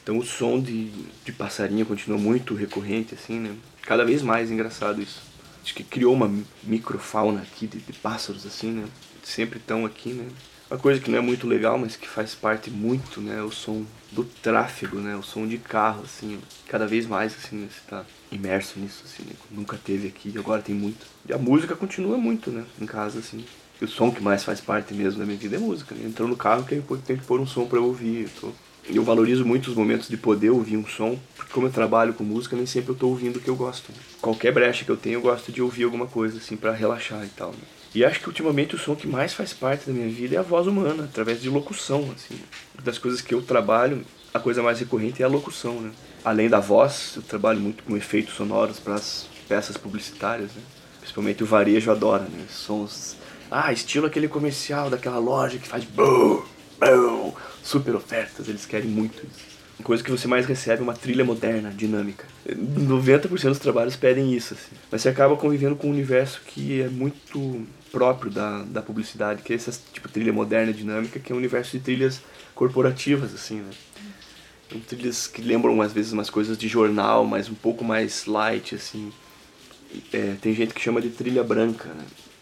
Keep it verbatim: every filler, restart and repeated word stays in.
Então o som de, de passarinho continua muito recorrente, assim, né? Cada vez mais engraçado isso. Acho que criou uma microfauna aqui de, de pássaros, assim, né? Sempre estão aqui, né? Uma coisa que não é muito legal, mas que faz parte muito, né? O som do tráfego, né? O som de carro, assim. Cada vez mais, assim, né? Você tá imerso nisso, assim, né? Nunca teve aqui, agora tem muito. E a música continua muito, né? Em casa, assim. E o som que mais faz parte mesmo da minha vida é música, né? Entrou no carro, que tem que pôr um som pra eu ouvir. Eu, tô... eu valorizo muito os momentos de poder ouvir um som, porque como eu trabalho com música, nem sempre eu tô ouvindo o que eu gosto. Né? Qualquer brecha que eu tenho, eu gosto de ouvir alguma coisa, assim, pra relaxar e tal, né? E acho que ultimamente o som que mais faz parte da minha vida é a voz humana, através de locução, assim. Das coisas que eu trabalho, a coisa mais recorrente é a locução, né? Além da voz, eu trabalho muito com efeitos sonoros para as peças publicitárias, né? Principalmente o varejo adora, né? Sons, ah, estilo aquele comercial daquela loja que faz bum, bum, super ofertas, eles querem muito isso. A coisa que você mais recebe é uma trilha moderna, dinâmica. noventa por cento dos trabalhos pedem isso, assim. Mas você acaba convivendo com um universo que é muito próprio da, da publicidade, que é essa tipo trilha moderna, dinâmica, que é um universo de trilhas corporativas, assim, né? Então, trilhas que lembram às vezes umas coisas de jornal, mas um pouco mais light, assim. É, tem gente que chama de trilha branca, né?